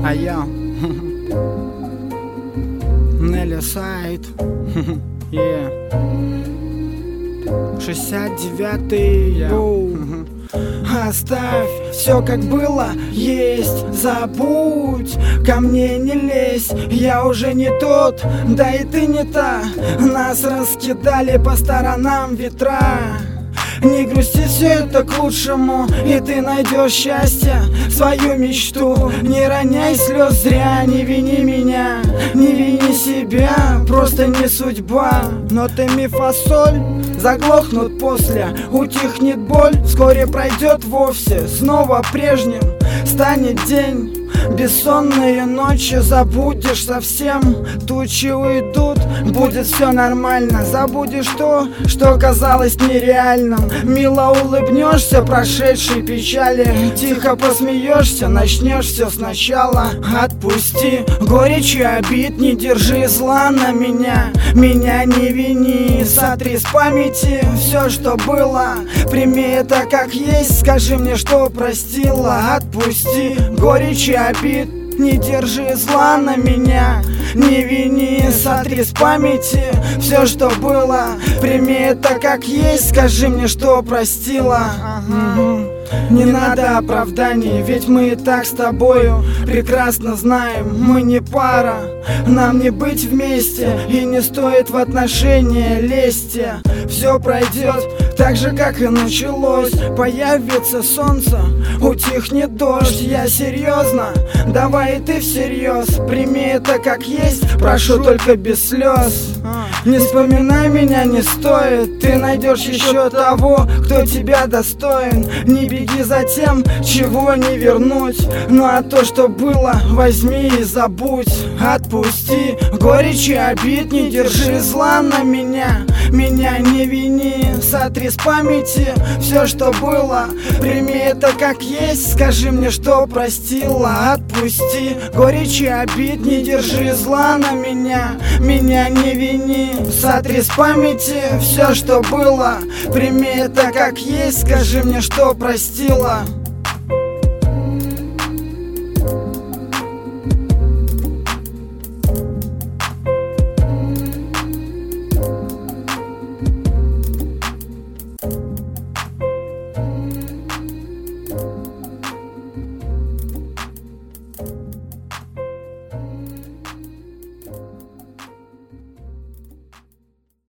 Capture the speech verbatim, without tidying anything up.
А я Нелли Сайт. шестьдесят девятый. Оставь все как было, есть, забудь, ко мне не лезь, я уже не тот, да и ты не та. Нас раскидали по сторонам ветра. Не грусти, все это к лучшему, и ты найдешь счастье, свою мечту. Не роняй слез зря, не вини меня, не вини себя, просто не судьба. Но ты мифосоль, заглохнут после, утихнет боль, вскоре пройдет вовсе, снова прежним станет день. Бессонные ночи забудешь совсем, тучи уйдут, будет все нормально. Забудешь то, что казалось нереальным, мило улыбнешься прошедшей печали, тихо посмеешься, начнешь все сначала. Отпусти горечь и обид, не держи зла на меня, меня не вини, сотри с памяти все, что было, прими это как есть, скажи мне, что простила. Отпусти горечь и обид, не держи зла на меня, не вини, сотри с памяти все, что было, прими это как есть, скажи мне, что простила. Ага. Не надо оправданий, ведь мы и так с тобою прекрасно знаем, мы не пара, нам не быть вместе, и не стоит в отношения лезть. Все пройдет так же, как и началось, появится солнце, утихнет дождь. Я серьезно, давай и ты всерьез, прими это как есть, прошу только без слез. Не вспоминай меня, не стоит, ты найдешь еще того, кто тебя достоин. Не беги за тем, чего не вернуть, ну а то, что было, возьми и забудь. Отпусти горечь и обид, не держи зла на меня, меня не вини, сотри с памяти все, что было, прими это как есть, скажи мне, что простила. Отпусти горечь и обид, не держи зла на меня, меня не вини, сотри с памяти все, что было, прими это как есть, скажи мне, что простила.